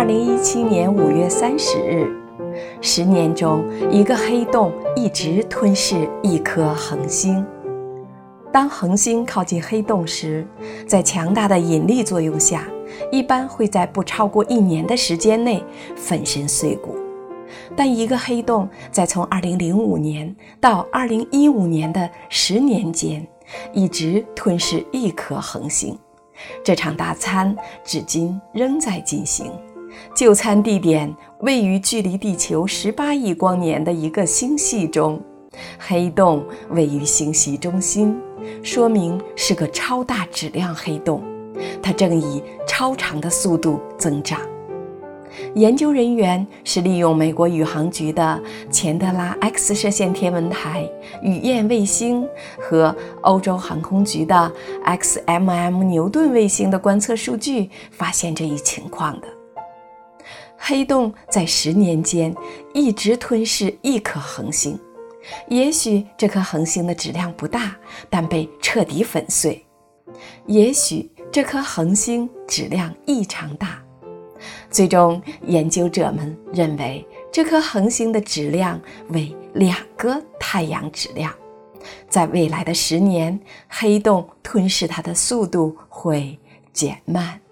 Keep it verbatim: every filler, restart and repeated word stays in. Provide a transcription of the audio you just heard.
二零一七年五月三十日，十年中一个黑洞一直吞噬一颗恒星。当恒星靠近黑洞时，在强大的引力作用下，一般会在不超过一年的时间内粉身碎骨。但一个黑洞在从二零零五年到二零一五年的十年间，一直吞噬一颗恒星。这场大餐至今仍在进行，就餐地点位于距离地球十八亿光年的一个星系中，黑洞位于星系中心，说明是个超大质量黑洞，它正以超长的速度增长。研究人员是利用美国宇航局的钱德拉 X 射线天文台、雨燕卫星和欧洲航空局的 X M M 牛顿卫星的观测数据发现这一情况的。黑洞在十年间一直吞噬一颗恒星，也许这颗恒星的质量不大，但被彻底粉碎；也许这颗恒星质量异常大。最终，研究者们认为这颗恒星的质量为两个太阳质量。在未来的十年，黑洞吞噬它的速度会减慢。